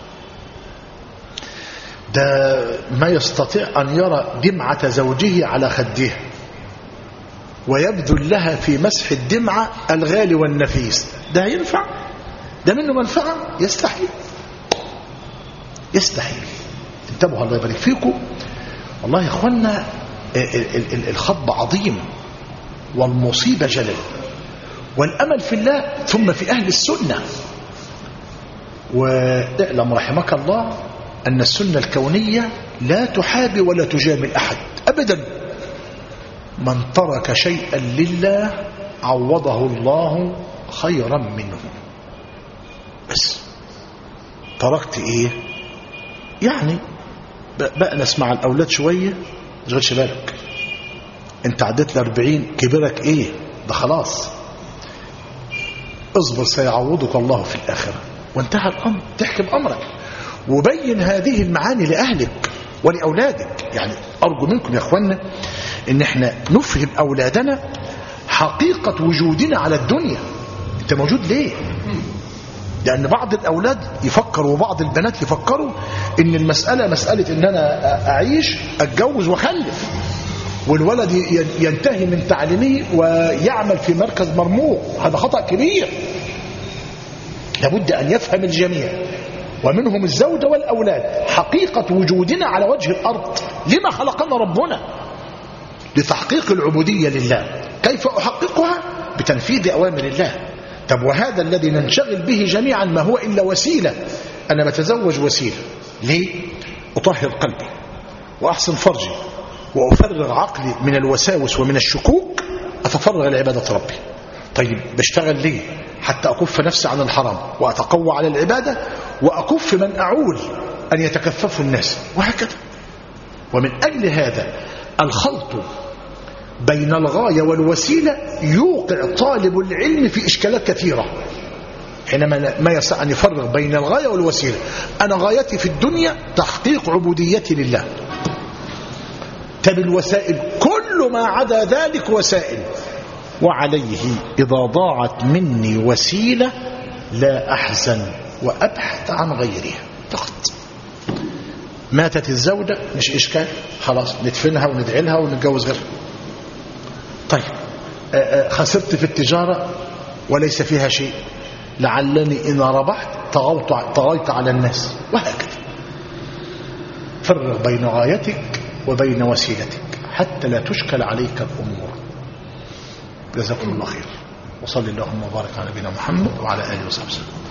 ده ما يستطيع أن يرى دمعة زوجه على خدها ويبذل لها في مسح الدمعة الغالي والنفيس. ده ينفع؟ ده منه منفعة؟ يستحيل، يستحيل. انتبهوا الله يبارك فيكم. والله يا اخوانا الخطب عظيم والمصيبة جلل، والأمل في الله ثم في أهل السنة. واعلم رحمك الله أن السنة الكونية لا تحابي ولا تجامل أحد أبدا. من ترك شيئا لله عوضه الله خيرا منه. بس تركت ايه؟ يعني بقى نسمع الأولاد شوية، مشغلش بالك، انت عديت ل40 كبرك ايه؟ ده خلاص، اصبر سيعوضك الله في الآخرة، وانتهى الأمر. تحكم أمرك وبين هذه المعاني لأهلك ولأولادك. يعني أرجو منكم يا أخوانا إن احنا نفهم أولادنا حقيقة وجودنا على الدنيا. انت موجود ليه؟ لأن بعض الأولاد يفكروا وبعض البنات يفكروا إن المسألة مسألة إن أنا أعيش أتجوز وخلف، والولد ينتهي من تعليمه ويعمل في مركز مرموق. هذا خطأ كبير. لابد أن يفهم الجميع ومنهم الزوجة والأولاد حقيقة وجودنا على وجه الأرض. لما خلقنا ربنا؟ لتحقيق العبودية لله. كيف أحققها؟ بتنفيذ أوامر الله. طب وهذا الذي ننشغل به جميعا ما هو إلا وسيلة. أنا بتزوج وسيلة ليه؟ أطهر قلبي وأحسن فرجي وأفرغ عقلي من الوساوس ومن الشكوك، أتفرغ لعبادة ربي. طيب بشتغل ليه؟ حتى أكف نفسي عن الحرام وأتقوى على العبادة وأكف من أعول أن يتكففوا الناس، وهكذا. ومن أجل هذا الخلط بين الغاية والوسيلة يوقع طالب العلم في إشكالات كثيرة حينما ما يستطيع أن يفرق بين الغاية والوسيلة. أنا غايتي في الدنيا تحقيق عبوديتي لله. طب الوسائل كل ما عدا ذلك وسائل، وعليه إذا ضاعت مني وسيلة لا أحزن وأبحث عن غيرها فقط. ماتت الزوجة مش إشكال، خلاص ندفنها وندعي لها ونتجوز غيرها. طيب خسرت في التجارة وليس فيها شيء، لعلني إن ربحت طغيت على الناس، وهكذا. فرق بين غايتك وبين وسيلتك حتى لا تشكل عليك الأمور. جزاكم الله خير، وصلي اللهم وبارك على نبينا محمد وعلى آله وصحبه وسلم.